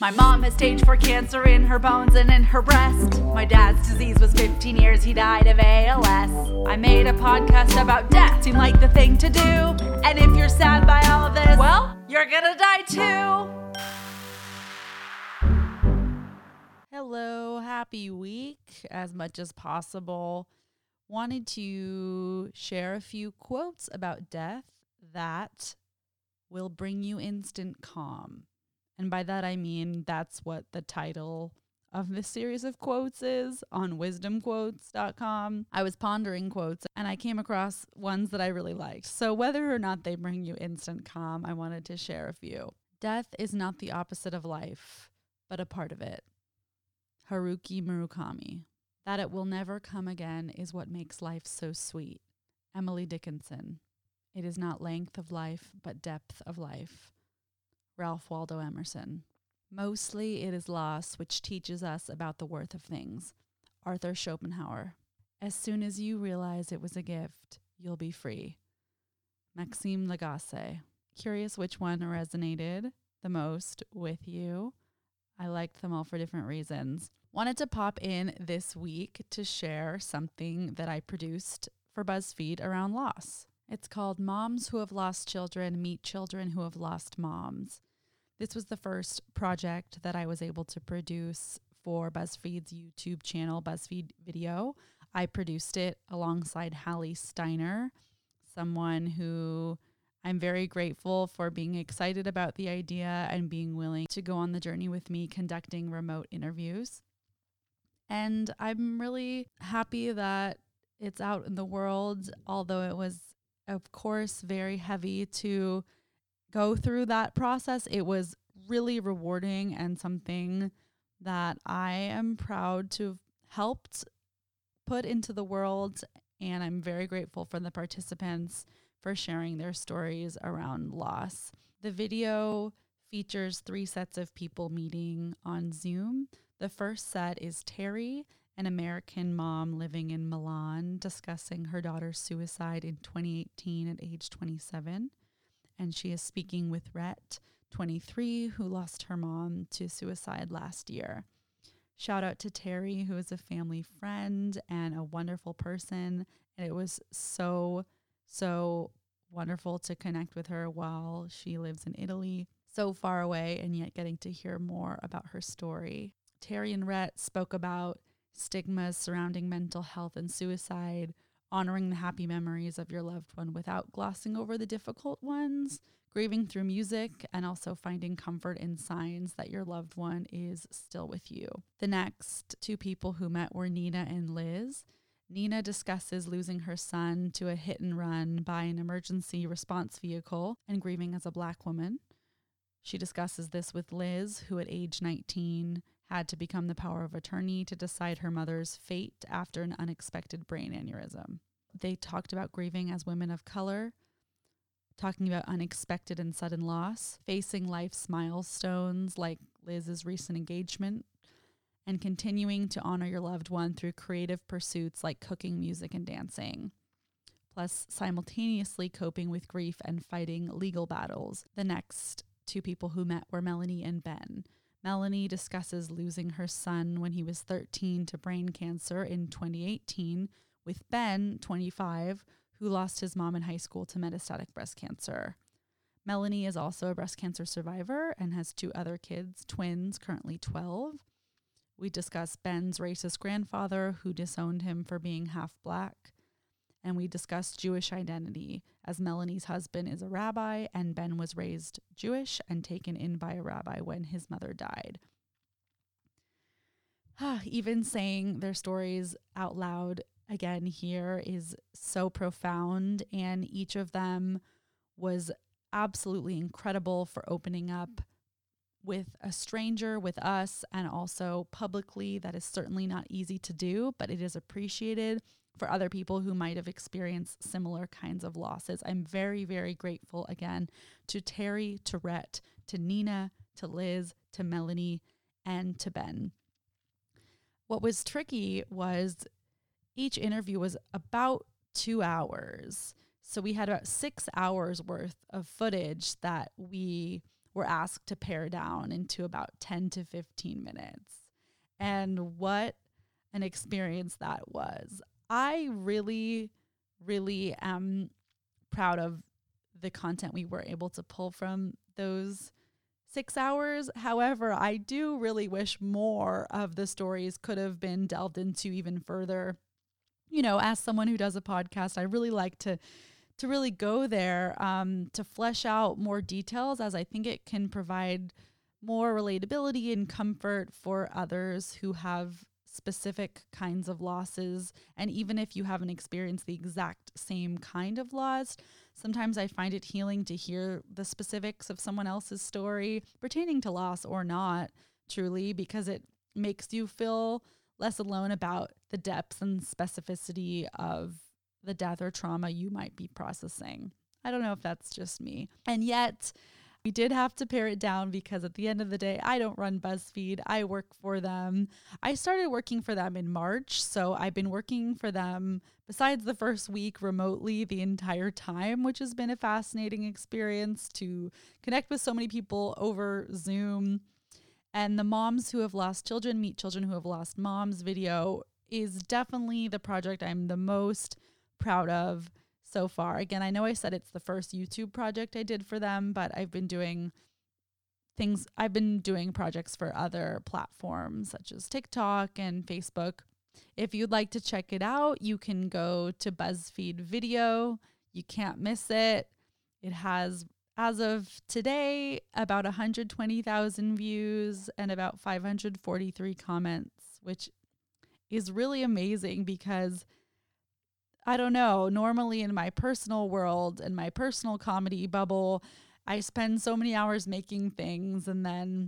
My mom has stage 4 cancer in her bones and in her breast. My dad's disease was 15 years, he died of ALS. I made a podcast about death, seemed like the thing to do. And if you're sad by all of this, well, you're gonna die too. Hello, happy week as much as possible. Wanted to share a few quotes about death that will bring you instant calm. And by that I mean that's what the title of this series of quotes is on wisdomquotes.com. I was pondering quotes and I came across ones that I really liked. So whether or not they bring you instant calm, I wanted to share a few. Death is not the opposite of life, but a part of it. Haruki Murakami. That it will never come again is what makes life so sweet. Emily Dickinson. It is not length of life, but depth of life. Ralph Waldo Emerson. Mostly it is loss which teaches us about the worth of things. Arthur Schopenhauer. As soon as you realize it was a gift, you'll be free. Maxime Lagacé. Curious which one resonated the most with you? I liked them all for different reasons. Wanted to pop in this week to share something that I produced for BuzzFeed around loss. It's called Moms Who Have Lost Children Meet Children Who Have Lost Moms. This was the first project that I was able to produce for BuzzFeed's YouTube channel, BuzzFeed Video. I produced it alongside Hallie Steiner, someone who I'm very grateful for being excited about the idea and being willing to go on the journey with me conducting remote interviews. And I'm really happy that it's out in the world, although it was, of course, very heavy to go through that process. It was really rewarding and something that I am proud to have helped put into the world. And I'm very grateful for the participants for sharing their stories around loss. The video features 3 sets of people meeting on Zoom. The first set is Terry, an American mom living in Milan, discussing her daughter's suicide in 2018 at age 27. And she is speaking with Rhett, 23, who lost her mom to suicide last year. Shout out to Terry, who is a family friend and a wonderful person. And it was so wonderful to connect with her while she lives in Italy, so far away, and yet getting to hear more about her story. Terry and Rhett spoke about stigmas surrounding mental health and suicide, honoring the happy memories of your loved one without glossing over the difficult ones, grieving through music, and also finding comfort in signs that your loved one is still with you. The next 2 people who met were Nina and Liz. Nina discusses losing her son to a hit and run by an emergency response vehicle and grieving as a Black woman. She discusses this with Liz, who at age 19 had to become the power of attorney to decide her mother's fate after an unexpected brain aneurysm. They talked about grieving as women of color, talking about unexpected and sudden loss, facing life's milestones like Liz's recent engagement, and continuing to honor your loved one through creative pursuits like cooking, music, and dancing. Plus, simultaneously coping with grief and fighting legal battles. The next 2 people who met were Melanie and Ben. Melanie discusses losing her son when he was 13 to brain cancer in 2018, with Ben, 25, who lost his mom in high school to metastatic breast cancer. Melanie is also a breast cancer survivor and has 2 other kids, twins, currently 12. We discuss Ben's racist grandfather who disowned him for being half Black. And we discussed Jewish identity, as Melanie's husband is a rabbi and Ben was raised Jewish and taken in by a rabbi when his mother died. Even saying their stories out loud again here is so profound, and each of them was absolutely incredible for opening up with a stranger, with us, and also publicly. That is certainly not easy to do, but it is appreciated for other people who might have experienced similar kinds of losses. I'm very, very grateful again to Terry, to Rhett, to Nina, to Liz, to Melanie, and to Ben. What was tricky was each interview was about 2 hours. So we had about 6 hours worth of footage that we were asked to pare down into about 10 to 15 minutes. And what an experience that was. I really, really am proud of the content we were able to pull from those 6 hours. However, I do really wish more of the stories could have been delved into even further. As someone who does a podcast, I really like to really go there, to flesh out more details, as I think it can provide more relatability and comfort for others who have specific kinds of losses. And even if you haven't experienced the exact same kind of loss, sometimes I find it healing to hear the specifics of someone else's story pertaining to loss or not, truly, because it makes you feel less alone about the depth and specificity of the death or trauma you might be processing. I don't know if that's just me. And yet we did have to pare it down because at the end of the day, I don't run BuzzFeed. I work for them. I started working for them in March. So I've been working for them besides the first week remotely the entire time, which has been a fascinating experience to connect with so many people over Zoom. And the Moms Who Have Lost Children Meet Children Who Have Lost Moms video is definitely the project I'm the most proud of so far. Again, I know I said it's the first YouTube project I did for them, but I've been doing projects for other platforms such as TikTok and Facebook. If you'd like to check it out, you can go to BuzzFeed Video. You can't miss it. It has, as of today, about 120,000 views and about 543 comments, which is really amazing because I don't know, normally in my personal world and my personal comedy bubble, I spend so many hours making things and then,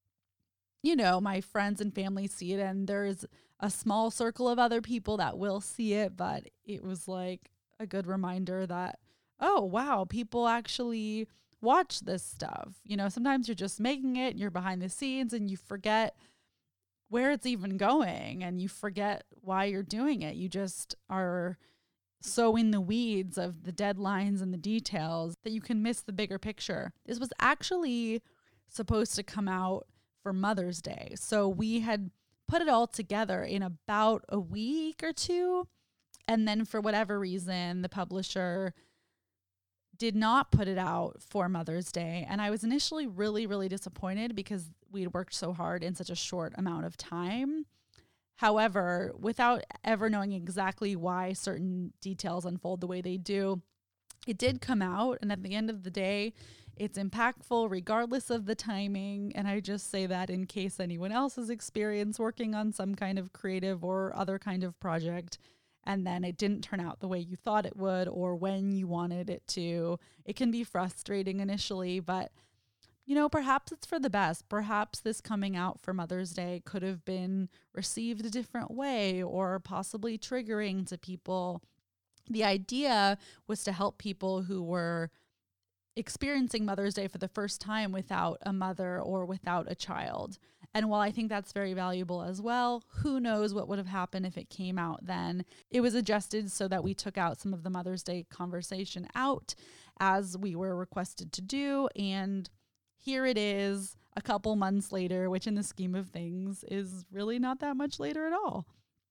my friends and family see it and there's a small circle of other people that will see it. But it was like a good reminder that, oh, wow, people actually watch this stuff. Sometimes you're just making it and you're behind the scenes and you forget where it's even going and you forget why you're doing it. You just are so in the weeds of the deadlines and the details that you can miss the bigger picture. This was actually supposed to come out for Mother's Day. So we had put it all together in about a week or two. And then for whatever reason, the publisher did not put it out for Mother's Day. And I was initially really, really disappointed because we'd worked so hard in such a short amount of time. However, without ever knowing exactly why certain details unfold the way they do, it did come out. And at the end of the day, it's impactful regardless of the timing. And I just say that in case anyone else has experienced working on some kind of creative or other kind of project, and then it didn't turn out the way you thought it would or when you wanted it to. It can be frustrating initially, but perhaps it's for the best. Perhaps this coming out for Mother's Day could have been received a different way or possibly triggering to people. The idea was to help people who were experiencing Mother's Day for the first time without a mother or without a child. And while I think that's very valuable as well, who knows what would have happened if it came out then. It was adjusted so that we took out some of the Mother's Day conversation out as we were requested to do. And here it is a couple months later, which in the scheme of things is really not that much later at all.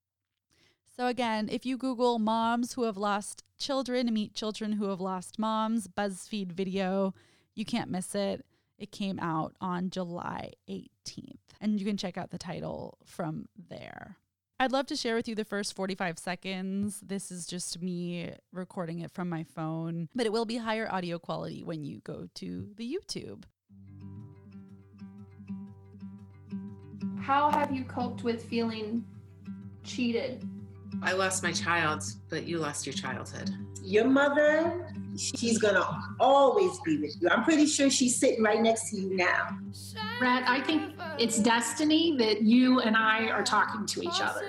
So again, if you Google Moms Who Have Lost Children Meet Children Who Have Lost Moms, BuzzFeed Video, you can't miss it. It came out on July 18th, and you can check out the title from there. I'd love to share with you the first 45 seconds. This is just me recording it from my phone, but it will be higher audio quality when you go to the YouTube. How have you coped with feeling cheated? I lost my child, but you lost your childhood. Your mother, she's going to always be with you. I'm pretty sure she's sitting right next to you now. Rhett, I think it's destiny that you and I are talking to each other.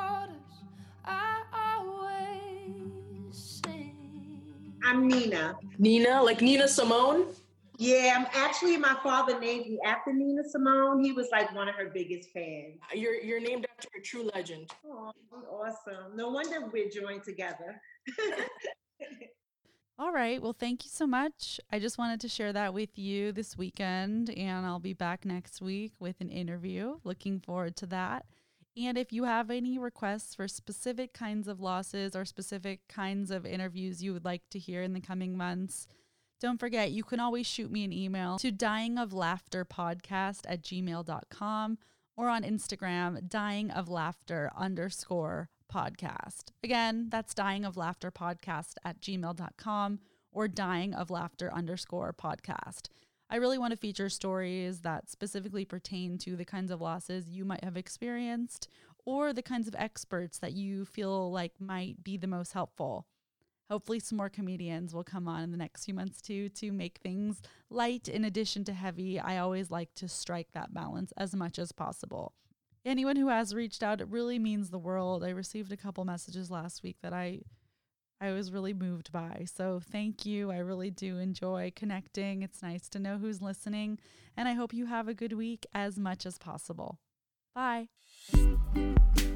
I'm Nina. Nina, like Nina Simone? Yeah, my father named me after Nina Simone. He was like one of her biggest fans. You're named after a true legend. Oh, awesome. No wonder we're joined together. All right. Well, thank you so much. I just wanted to share that with you this weekend, and I'll be back next week with an interview. Looking forward to that. And if you have any requests for specific kinds of losses or specific kinds of interviews you would like to hear in the coming months, don't forget, you can always shoot me an email to dyingoflaughterpodcast@gmail.com or on Instagram, dyingoflaughter_podcast. Again, that's dyingoflaughterpodcast@gmail.com or dyingoflaughter_podcast. I really want to feature stories that specifically pertain to the kinds of losses you might have experienced or the kinds of experts that you feel like might be the most helpful. Hopefully some more comedians will come on in the next few months too to make things light in addition to heavy. I always like to strike that balance as much as possible. Anyone who has reached out, it really means the world. I received a couple messages last week that I was really moved by. So thank you. I really do enjoy connecting. It's nice to know who's listening. And I hope you have a good week as much as possible. Bye.